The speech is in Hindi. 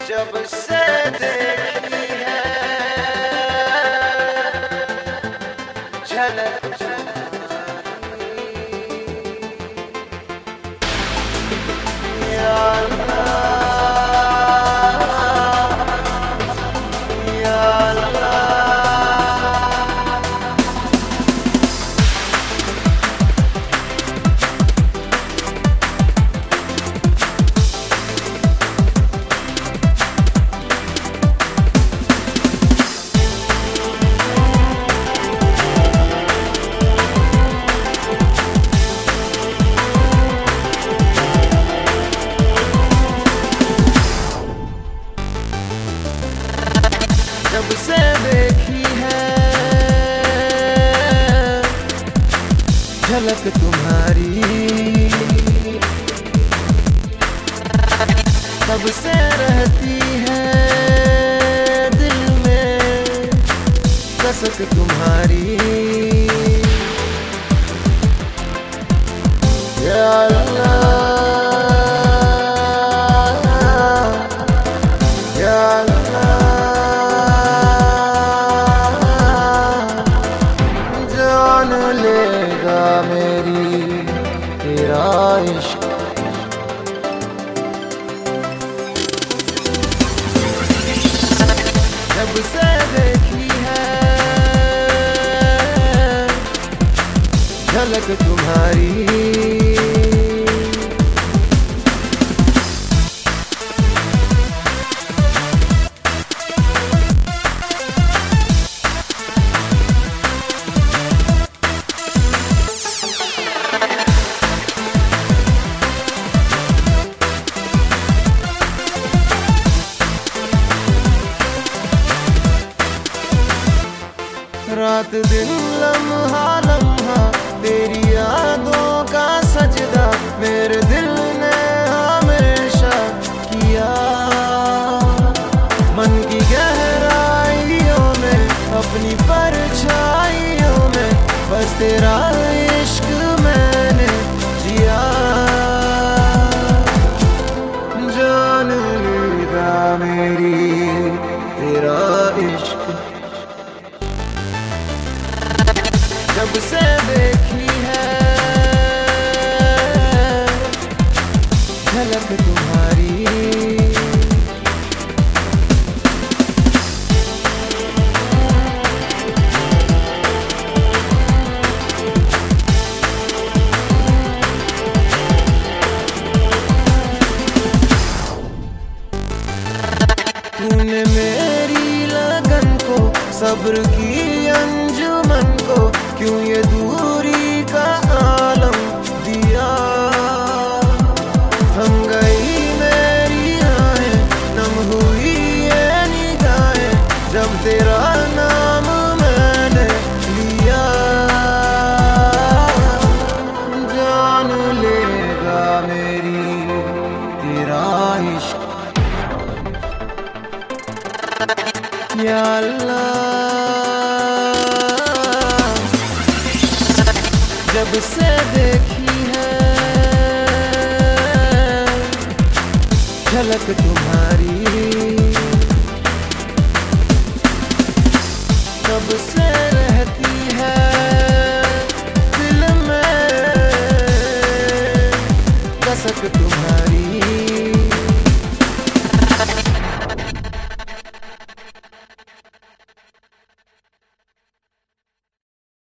जब से देखी है झलक तुम्हारी, या अल्लाह, या अल्लाह। जब से देखी है झलक तुम्हारी, तब से रहती है दिल में कसक तुम्हारी, या अल्लाह, या अल्लाह। जान लेगा मेरी तेरा इश्क, जब से देखी है झलक तुम्हारी। रात दिन लम्हा लम्हा तेरी यादों का सजदा मेरे दिल ने हमेशा किया। मन की गहराइयों में अपनी परछाइयों में बस तेरा इश्क मैंने जिया। जान लेगा मेरी तेरा इश्क, जब से देखी है झलक तुम्हारी। तूने मेरी लगन को, सब्र की अंजुमन को क्यों ये दूरी का आलम दिया। थम गई मेरी आहें, नम हुई ये निगाहें जब तेरा नाम मैंने लिया। जान लेगा मेरी तेरा इश्क, या अल्लाह। जब से देखी है झलक तुम्हारी, तब से रहती है दिल में कसक तुम्हारी।